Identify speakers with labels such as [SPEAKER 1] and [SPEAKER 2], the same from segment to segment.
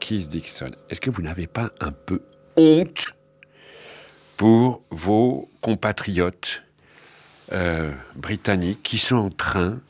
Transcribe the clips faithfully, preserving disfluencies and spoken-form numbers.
[SPEAKER 1] Keith Dixon, est-ce que vous n'avez pas un peu honte pour vos compatriotes euh, britanniques qui sont en train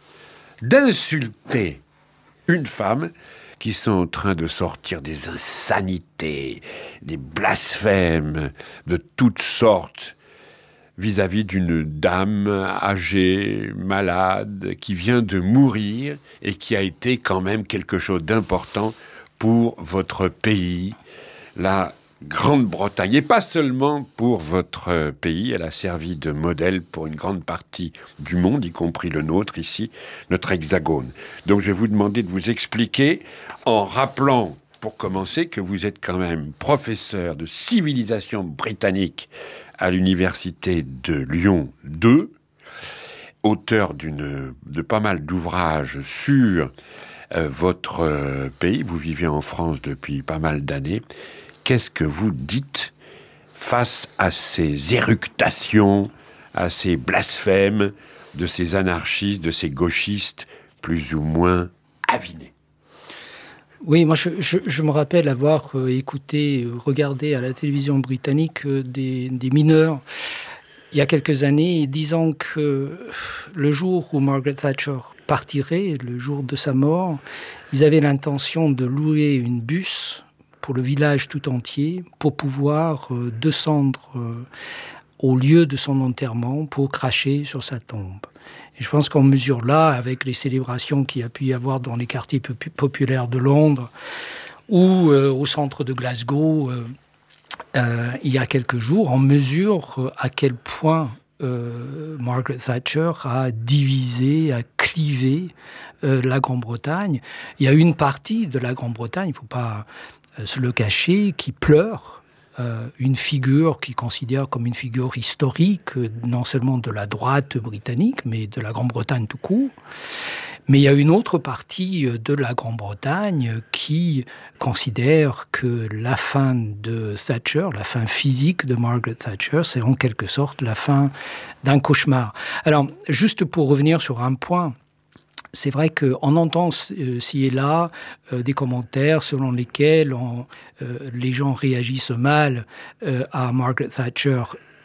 [SPEAKER 1] d'insulter une femme, qui sont en train de sortir des insanités, des blasphèmes de toutes sortes vis-à-vis d'une dame âgée, malade, qui vient de mourir et qui a été quand même quelque chose d'important pour votre pays, la Grande-Bretagne. Et pas seulement pour votre pays, elle a servi de modèle pour une grande partie du monde, y compris le nôtre ici, notre hexagone. Donc je vais vous demander de vous expliquer en rappelant, pour commencer, que vous êtes quand même professeur de civilisation britannique à l'université de Lyon deux, auteur d'une, de pas mal d'ouvrages sur euh, votre euh, pays. Vous vivez en France depuis pas mal d'années. Qu'est-ce que vous dites face à ces éructations, à ces blasphèmes de ces anarchistes, de ces gauchistes plus ou moins avinés?
[SPEAKER 2] Oui, moi je, je, je me rappelle avoir euh, écouté, euh, regardé à la télévision britannique euh, des, des mineurs il y a quelques années, disant que euh, le jour où Margaret Thatcher partirait, le jour de sa mort, ils avaient l'intention de louer une bus pour le village tout entier, pour pouvoir euh, descendre euh, au lieu de son enterrement, pour cracher sur sa tombe. Et je pense qu'on mesure là, avec les célébrations qu'il y a pu y avoir dans les quartiers pop- populaires de Londres ou euh, au centre de Glasgow, euh, euh, il y a quelques jours, on mesure euh, à quel point euh, Margaret Thatcher a divisé, a clivé euh, la Grande-Bretagne. Il y a une partie de la Grande-Bretagne, il ne faut pas euh, se le cacher, qui pleure. Euh, une figure qui considère comme une figure historique, euh, non seulement de la droite britannique, mais de la Grande-Bretagne tout court. Mais il y a une autre partie de la Grande-Bretagne qui considère que la fin de Thatcher, la fin physique de Margaret Thatcher, c'est en quelque sorte la fin d'un cauchemar. Alors, juste pour revenir sur un point, c'est vrai qu'on entend euh, ci et là euh, des commentaires selon lesquels on, euh, les gens réagissent mal euh, à Margaret Thatcher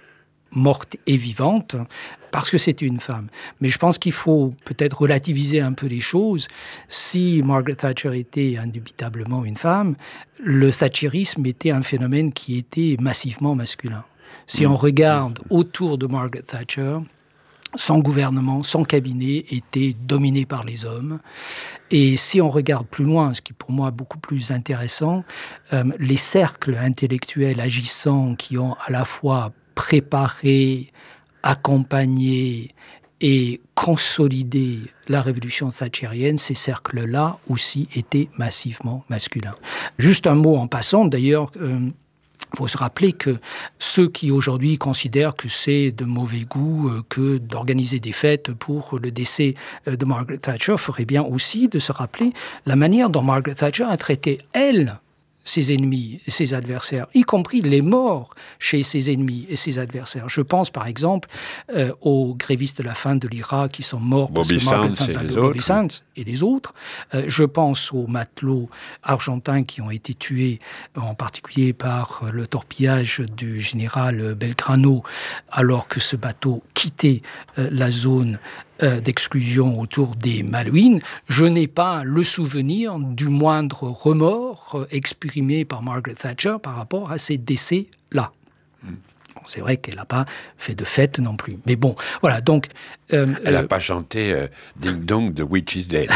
[SPEAKER 2] morte et vivante parce que c'était une femme. Mais je pense qu'il faut peut-être relativiser un peu les choses. Si Margaret Thatcher était indubitablement une femme, le thatcherisme était un phénomène qui était massivement masculin. Si on regarde autour de Margaret Thatcher, son gouvernement, son cabinet était dominé par les hommes. Et si on regarde plus loin, ce qui est pour moi beaucoup plus intéressant, euh, les cercles intellectuels agissants qui ont à la fois préparé, accompagné et consolidé la révolution thatchérienne, ces cercles-là aussi étaient massivement masculins. Juste un mot en passant, d'ailleurs... Euh, Il faut se rappeler que ceux qui aujourd'hui considèrent que c'est de mauvais goût euh, que d'organiser des fêtes pour le décès euh, de Margaret Thatcher feraient bien aussi de se rappeler la manière dont Margaret Thatcher a traité, elle, ses ennemis et ses adversaires, y compris les morts chez ses ennemis et ses adversaires. Je pense par exemple euh, aux grévistes de la faim de l'I R A qui sont morts
[SPEAKER 1] Bobby
[SPEAKER 2] parce que Margaret
[SPEAKER 1] Sands et les
[SPEAKER 2] Bobby
[SPEAKER 1] autres.
[SPEAKER 2] Sands et les autres. Euh, je pense aux matelots argentins qui ont été tués, en particulier par le torpillage du général Belgrano, alors que ce bateau quittait euh, la zone euh, d'exclusion autour des Malouines. Je n'ai pas le souvenir du moindre remords euh, exprimé par Margaret Thatcher par rapport à ces décès-là. Mm. Bon, c'est vrai qu'elle n'a pas fait de fête non plus. Mais bon, voilà, donc...
[SPEAKER 1] Euh, Elle n'a
[SPEAKER 2] euh,
[SPEAKER 1] pas chanté euh, « Ding Dong, the Witch is Dead ».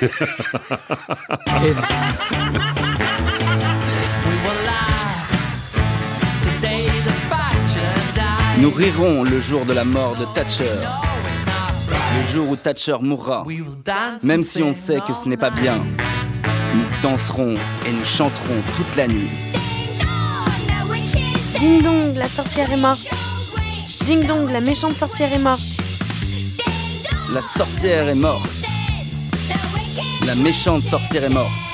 [SPEAKER 3] Nous rirons le jour de la mort de Thatcher, le jour où Thatcher mourra, même si on sait que ce n'est pas bien. Nous danserons et nous chanterons toute la nuit.
[SPEAKER 4] Ding dong, la sorcière est morte. Ding dong, la méchante sorcière est morte.
[SPEAKER 3] La sorcière est morte. La méchante sorcière est morte.